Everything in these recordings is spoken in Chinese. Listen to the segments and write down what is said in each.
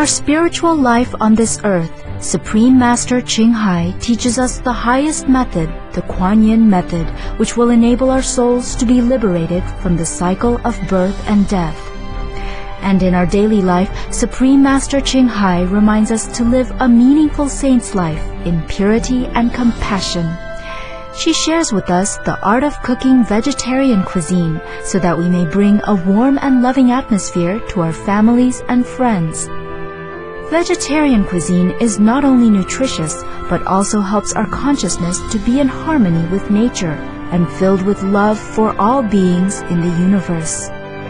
our spiritual life on this earth, Supreme Master Ching Hai teaches us the highest method, the Kuan Yin method, which will enable our souls to be liberated from the cycle of birth and death. And in our daily life, Supreme Master Ching Hai reminds us to live a meaningful saint's life in purity and compassion. She shares with us the art of cooking vegetarian cuisine so that we may bring a warm and loving atmosphere to our families and friends. Vegetarian cuisine is not only nutritious, but also helps our consciousness to be in harmony with nature and filled with love for all beings in the universe.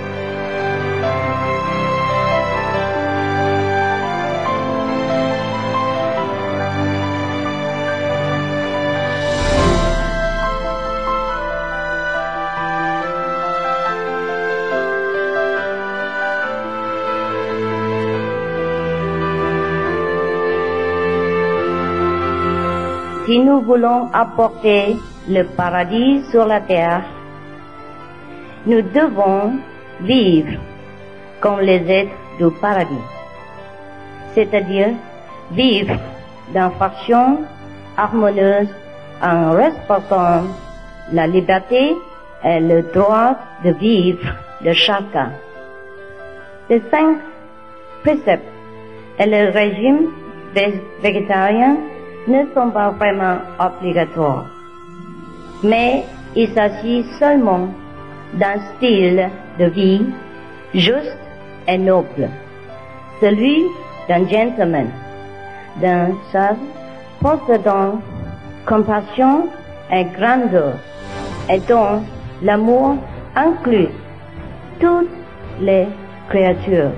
Si nous voulons apporter le paradis sur la terre, nous devons vivre comme les êtres du paradis, c'est-à-dire vivre d'une façon harmonieuse en respectant la liberté et le droit de vivre de chacun. Les 5 préceptes et le régime végétarien ne sont pas vraiment obligatoires, mais il s'agit seulement d'un style de vie juste et noble, celui d'un gentleman, d'un sage possédant compassion et grandeur, et dont l'amour inclut toutes les créatures.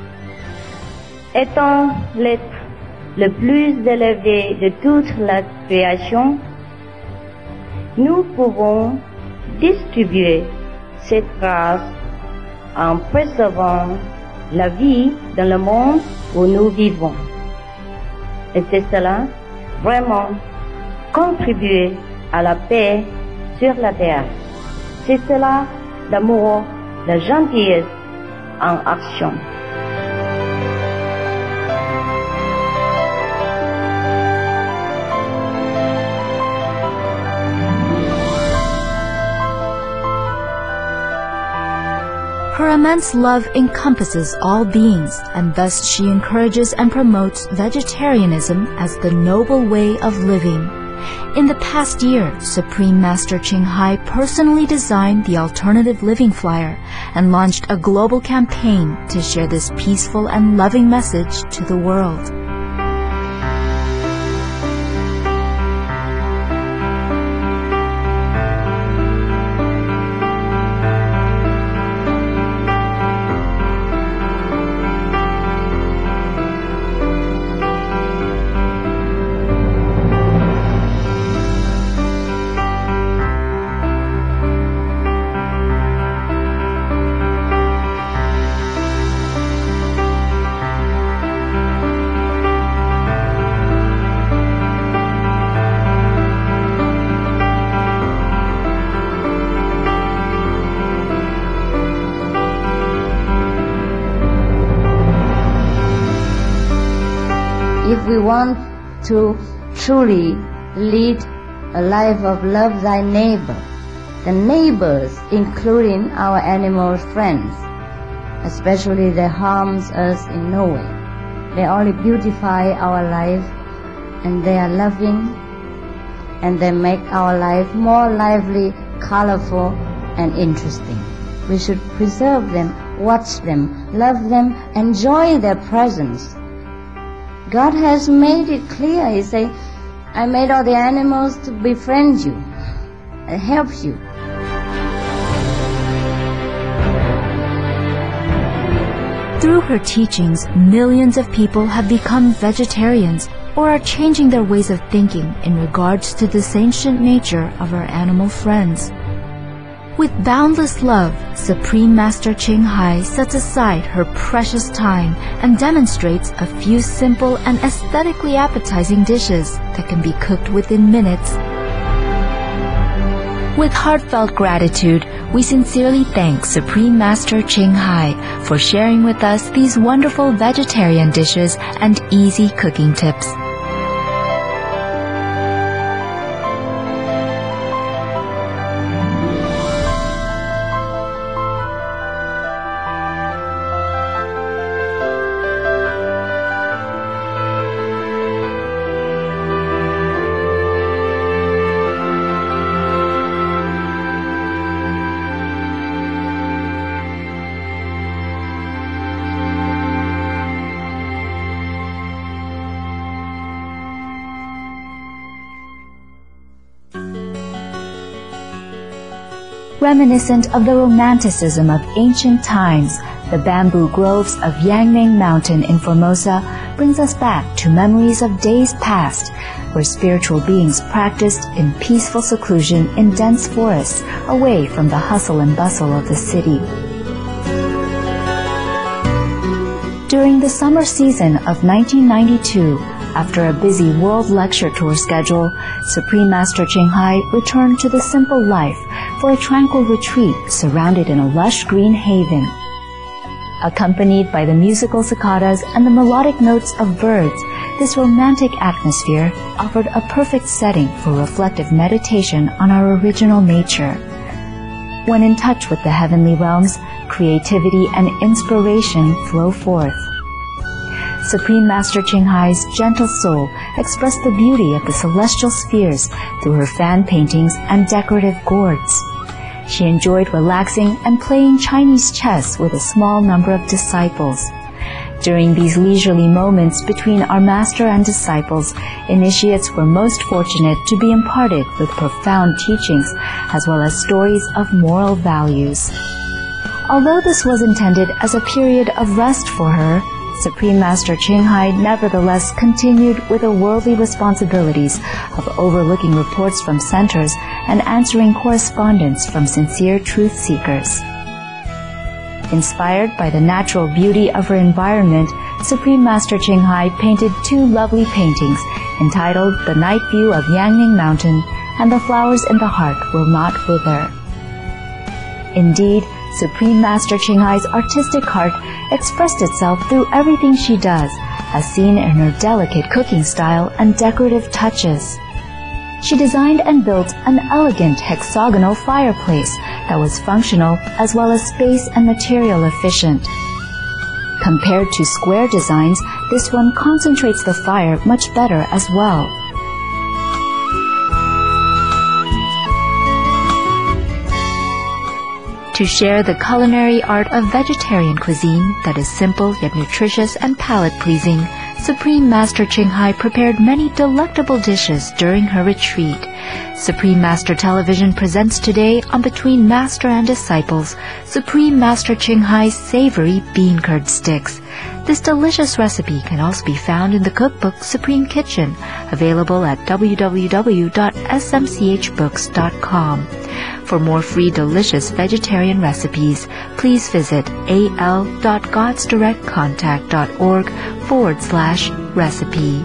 Étant l'être le plus élevé de toute la création, nous pouvons distribuer cette grâce en préservant la vie dans le monde où nous vivons. Et c'est cela, vraiment, contribuer à la paix sur la terre. C'est cela, l'amour, la gentillesse en action. Her immense love encompasses all beings, and thus she encourages and promotes vegetarianism as the noble way of living. In the past year, Supreme Master Ching Hai personally designed the Alternative Living Flyer and launched a global campaign to share this peaceful and loving message to the world. If we want to truly lead a life of love thy neighbor, the neighbors, including our animal friends, especially they harms us in no way. They only beautify our life, and they are loving, and they make our life more lively, colorful, and interesting. We should preserve them, watch them, love them, enjoy their presence. God has made it clear. He says, I made all the animals to befriend you and help you. Through her teachings, millions of people have become vegetarians or are changing their ways of thinking in regards to the sentient nature of our animal friends. With boundless love, Supreme Master Ching Hai sets aside her precious time and demonstrates a few simple and aesthetically appetizing dishes that can be cooked within minutes. With heartfelt gratitude, we sincerely thank Supreme Master Ching Hai for sharing with us these wonderful vegetarian dishes and easy cooking tips. Reminiscent of the romanticism of ancient times, the bamboo groves of Yangming Mountain in Formosa brings us back to memories of days past, where spiritual beings practiced in peaceful seclusion in dense forests, away from the hustle and bustle of the city. During the summer season of 1992, after a busy world lecture tour schedule, Supreme Master Ching Hai returned to the simple life for a tranquil retreat surrounded in a lush green haven. Accompanied by the musical cicadas and the melodic notes of birds, this romantic atmosphere offered a perfect setting for reflective meditation on our original nature. When in touch with the heavenly realms, creativity and inspiration flow forth. Supreme Master Ching Hai's gentle soul expressed the beauty of the celestial spheres through her fan paintings and decorative gourds. She enjoyed relaxing and playing Chinese chess with a small number of disciples. During these leisurely moments between our master and disciples, initiates were most fortunate to be imparted with profound teachings as well as stories of moral values. Although this was intended as a period of rest for her, Supreme Master Ching Hai nevertheless continued with the worldly responsibilities of overlooking reports from centers and answering correspondence from sincere truth seekers. Inspired by the natural beauty of her environment, Supreme Master Ching Hai painted two lovely paintings entitled The Night View of Yangming Mountain and The Flowers in the Heart Will Not Wither. Indeed, Supreme Master Ching Hai's artistic heart expressed itself through everything she does, as seen in her delicate cooking style and decorative touches. She designed and built an elegant hexagonal fireplace that was functional as well as space and material efficient. Compared to square designs, this one concentrates the fire much better as well. To share the culinary art of vegetarian cuisine that is simple yet nutritious and palate-pleasing, Supreme Master Ching Hai prepared many delectable dishes during her retreat. Supreme Master Television presents today on Between Master and Disciples, Supreme Master Ching Hai's savory bean curd sticks. This delicious recipe can also be found in the cookbook Supreme Kitchen, available at www.smchbooks.com. For more free delicious vegetarian recipes, please visit al.godsdirectcontact.org/recipe.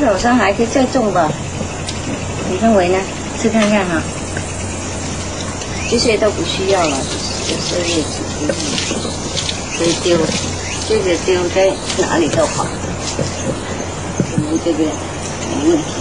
好像还可以再种吧？你认为呢？试看看哈。这些都不需要了，就是叶子不用，所以丢，这个丢在哪里都好。我们这个没问题，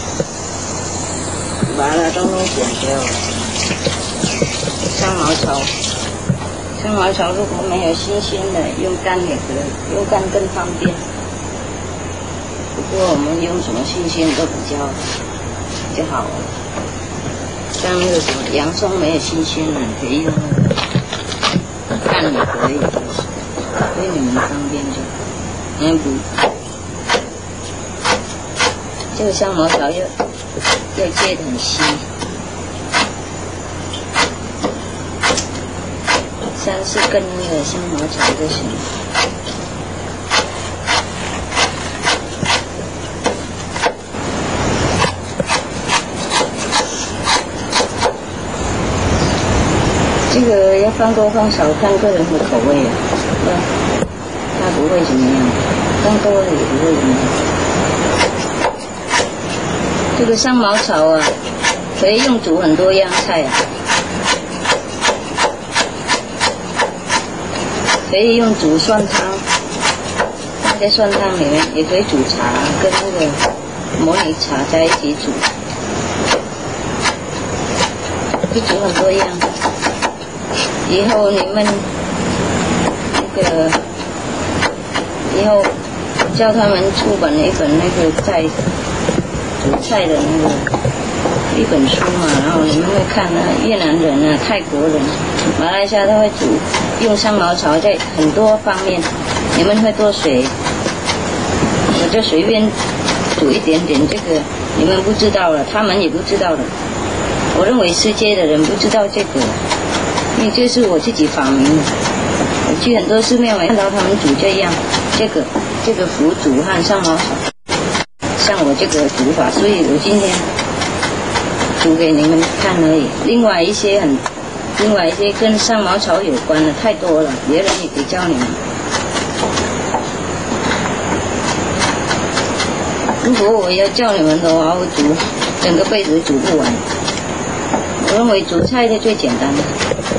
把它都弄剪掉了。香茅草，香茅草如果没有新鲜的，用干也可以，用干更方便。不过我们用什么新鲜都比较好了。像那个什么洋葱没有新鲜的，可以用那个干也可以，所以你们方便就。不，这个香茅草要切得很细，3-4根那个香茅草就行。这个要放多放少看个人的口味啊，它不会怎么样，放多了也不会怎么样。这个香茅草啊，可以用煮很多样菜啊，可以用煮蒜汤，放在蒜汤里面，也可以煮茶，跟那个模拟茶在一起煮，就煮很多样。以后你们那个，以后叫他们出版一本那个煮菜的那个一本书嘛，然后你们会看啊，越南人啊、泰国人、马来西亚他会煮，用香茅草在很多方面，你们会多学，我就随便煮一点点，这个你们不知道了，他们也不知道的。我认为世界的人不知道这个。因为这是我自己发明的，我去很多寺庙看到他们煮这样，这个腐竹和香茅草，像我这个煮法，所以我今天煮给你们看而已。另外一些跟香茅草有关的太多了，别人也可以教你们。如果我要教你们的话，我煮整个辈子煮不完。我认为煮菜是最简单的。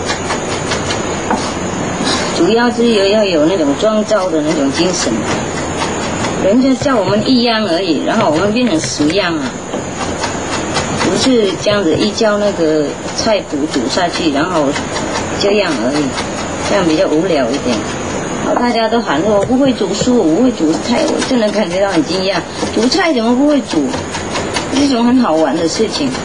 主要是要有那种创造的那种精神，人家叫我们一样而已，然后我们变成10样啊，不是这样子一教那个菜谱煮下去，然后这样而已，这样比较无聊一点。然后大家都喊我不会煮蔬，我不会煮菜，我真的感觉到很惊讶，煮菜怎么不会煮？是一种很好玩的事情。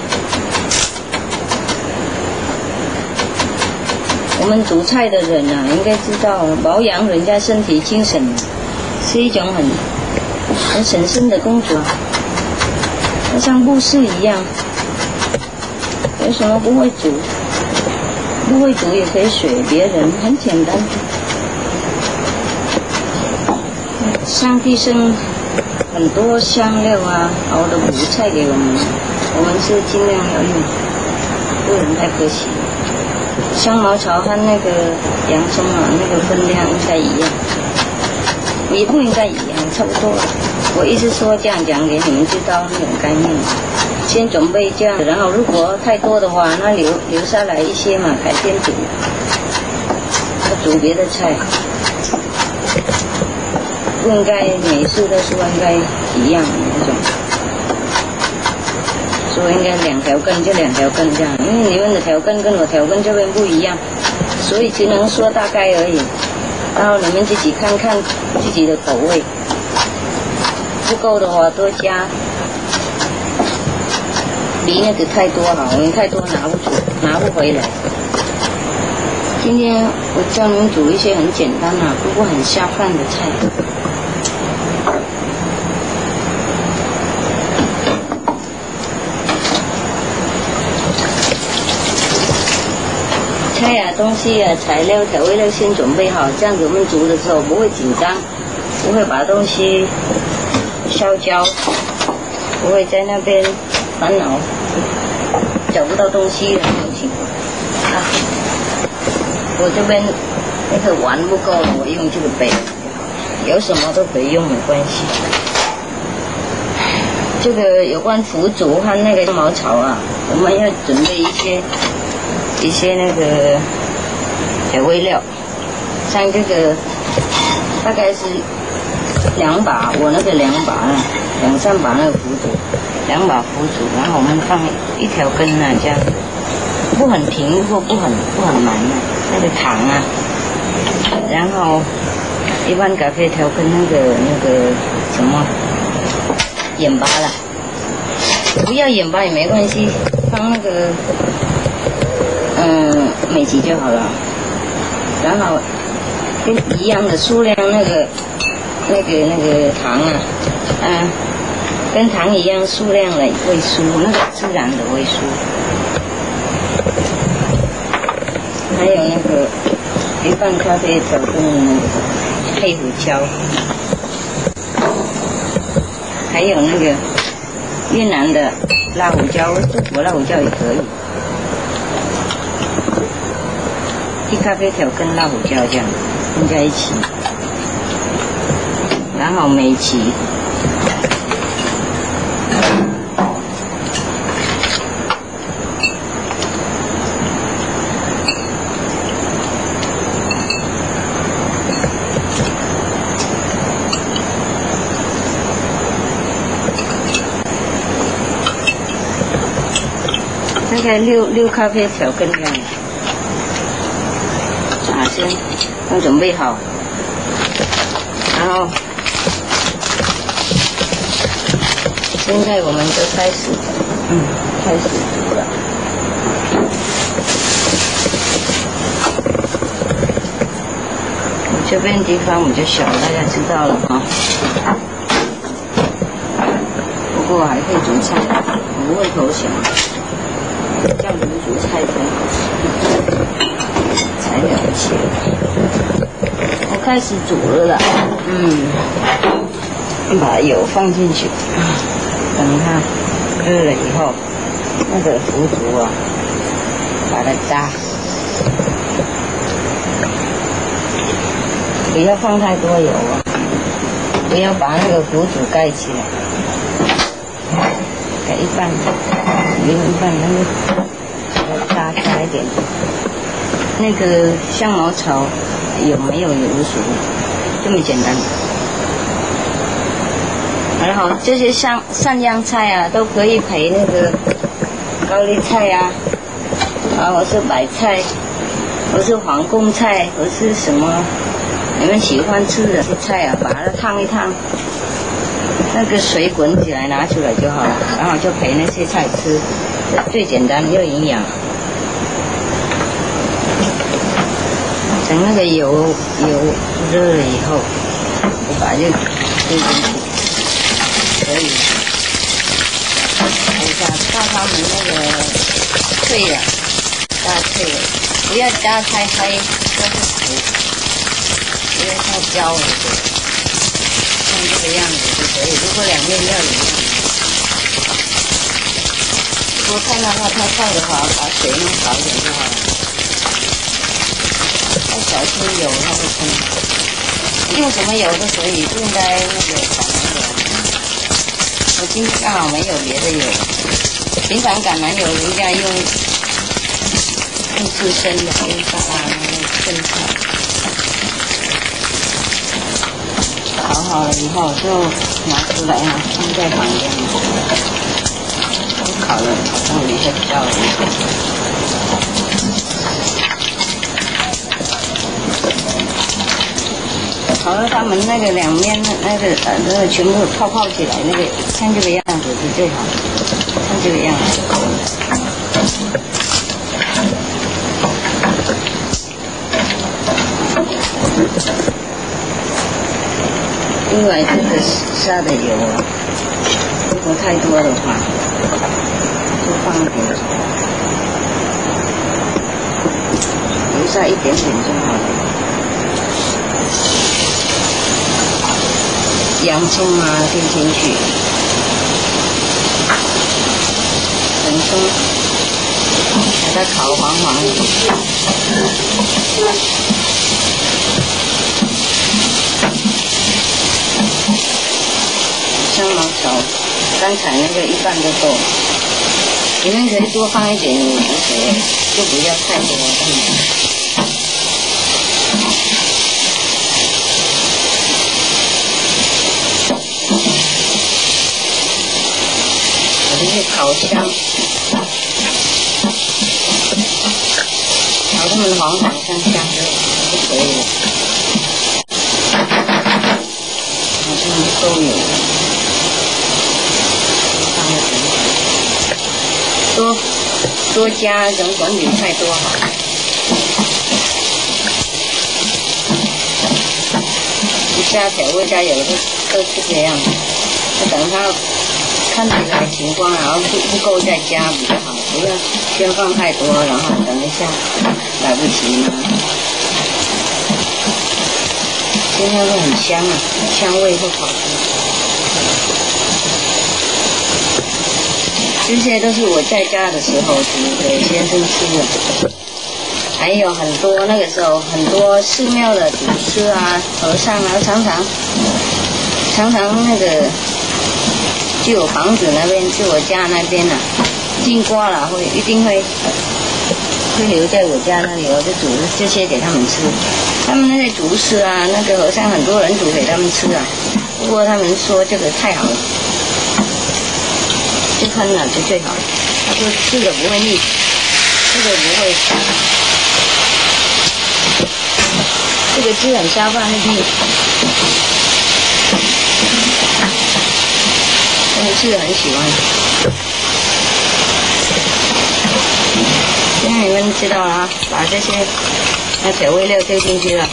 我们煮菜的人啊，应该知道保养人家身体精神是一种很神圣的工作，像牧师一样。有什么不会煮？不会煮也可以学别人，很简单。上帝生很多香料啊，好的补菜给我们，我们是尽量要用，不能太可惜。香茅草和那个洋葱啊，那个分量应该一样，也不应该一样，差不多。我意思说这样讲给你们知道那种概念。先准备这样，然后如果太多的话，那留下来一些嘛，改天煮，煮别的菜。不应该每次都说应该一样的那种。说应该2条根就2条根这样，因为你们的条根跟我条根这边不一样，所以只能说大概而已。然后你们自己看看自己的口味，不够的话多加，比那个太多好，因为太多拿不回来。今天我教你们煮一些很简单啊，不过很下饭的菜。菜啊、东西啊、材料、调味料先准备好，这样子我们煮的时候不会紧张，不会把东西烧焦，不会在那边烦恼找不到东西的那种情况。啊，我这边那个碗不够了，我用这个杯，有什么都可以用，没关系。 这个有关腐竹和那个香茅草啊，我们要准备一些那个调味料，像这个大概是2把，我那个2把啊，2、3把那个腐竹，2把腐竹，然后我们放1条根啊，这样不很平或不很满啊，那个糖啊，然后一般咖啡调跟那个什么盐巴啦，不要盐巴也没关系，放那个美极就好了。然后跟一样的数量那个糖啊，跟糖一样数量的味素，那个自然的味素。还有那个一半咖啡调跟那个黑胡椒，还有那个越南的辣胡椒，中国辣胡椒也可以。一咖啡条跟辣胡椒这样混在一起，然后美极。大概6咖啡条根这样，先都准备好，然后现在我们就开始煮了。我这边地方我就小，大家知道了啊。不过还可以煮菜，我胃口小。这样子煮菜才好吃，才了解。我开始煮了啦，把油放进去，等它热了以后，那个腐竹啊，把它炸，不要放太多油啊，不要把那个腐竹盖起来。盖一半，用一半那个炸一点。那个香茅草有没有也无所谓，这么简单。然后这些山药菜啊，都可以配那个高丽菜啊，或是白菜，或是皇宫菜，或是什么你们喜欢吃的菜啊，把它烫一烫。那个水滚起来拿出来就好了，然后就陪那些菜吃，最简单又营养。等那个油热了以后，我把这丢进去，可以等一下到它们那个脆了，炸脆了，不要炸太黑，或是糊，不要太焦了。这个样子就可以，如果两面要一样，如果看到它太烫的话，把水弄少一点就好了。要小心油它会喷。用什么油都可以，不应该那个橄榄油。我今天刚好没有别的油，平常橄榄油人家用刺身的，用沙拉那个生菜。烤好了以后就拿出来啊，放在旁边。都烤了，然后一下就到了。烤了它们那个两面那个全部泡起来，那个像这个样子是最好，像这个样子。另外这个沙的油啊，如果太多的话，就放一点，留下一点点就好了。洋葱啊丢进去，等葱把它烤黄黄的。香茅草刚才那个一半就够了。你们可以多放一点无所谓，就不要太多蛋白。我这是烤箱，烤它们黄黄香香的就可以了。好像都有，放一点，多加总管比太多好。加调味加油都是这样，就等它看起来情况，然后不够再加比较好，不要先放太多，然后等一下来不及了。现在会很香啊，香味会跑出来。这些都是我在家的时候煮给先生吃的。还有很多那个时候很多寺庙的祖师啊、和尚啊，常常那个，就我房子那边，就我家那边啊，进瓜了一定会留在我家那里，我就煮这些给他们吃。他们那些祖师啊，那个和尚很多人煮给他们吃啊，不过他们说这个太好了，这喷了就最好了。他说吃的不会腻，这个不会。这个汁很下饭会腻，但是吃的很喜欢。现在你们知道了啊，把这些调味料丢进去了，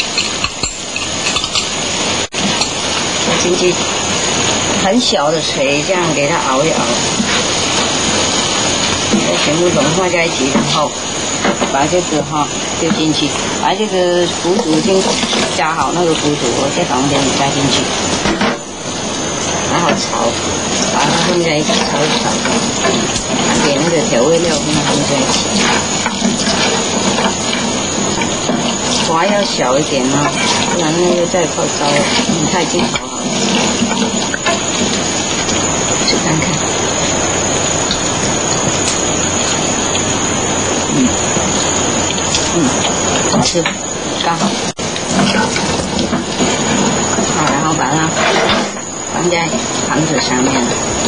丢进去很小的水，这样给它熬一熬，全部融化在一起，然后把这个丢进去，把这个腐竹已经加好那个腐竹，我在旁边加进去，然后炒，把它混在一起炒一炒，给那个调味料跟它混在一起。火要小一点啊，不然那个再泡烧了，它已经炒好了。试看看。好吃，刚好。好，然后把它放在盘子上面。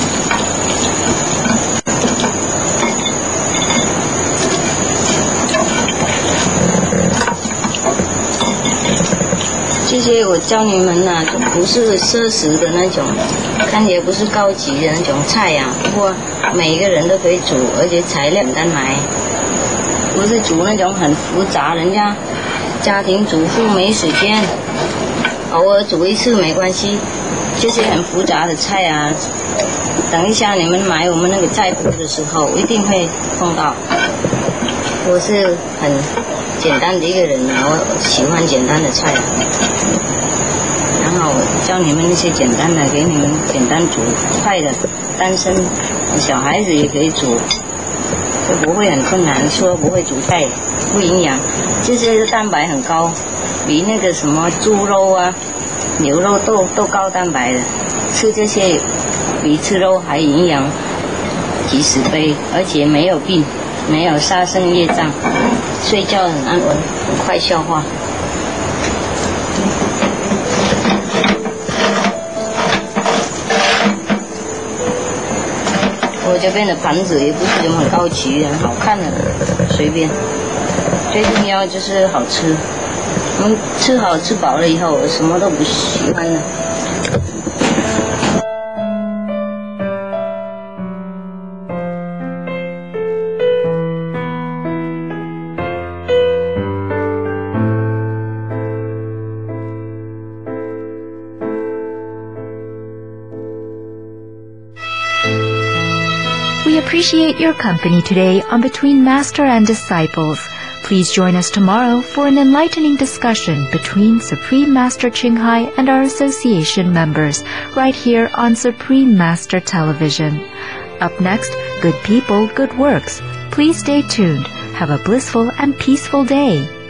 这些我教你们呢，就不是奢侈的那种，看起来不是高级的那种菜呀。不过每一个人都可以煮，而且材料简单买。不是煮那种很复杂，人家家庭主妇没时间，偶尔煮一次没关系。这些很复杂的菜啊，等一下你们买我们那个菜谱的时候一定会碰到。我是很简单的一个人啊，我喜欢简单的菜，然后我教你们那些简单的，给你们简单煮快的，单身小孩子也可以煮。就不会很困难，说不会煮菜不营养，这些蛋白很高，比那个什么猪肉啊、牛肉都高蛋白的，吃这些比吃肉还营养几十倍，而且没有病，没有杀生业障，睡觉很安稳，很快消化。我这边的盘子也不是什么很高级、很好看的，随便。最重要就是好吃。我们吃好吃饱了以后，我什么都不喜欢了。 We appreciate your company today on Between Master and Disciples. Please join us tomorrow for an enlightening discussion between Supreme Master Ching Hai and our association members right here on Supreme Master Television. Up next, Good People, Good Works. Please stay tuned. Have a blissful and peaceful day.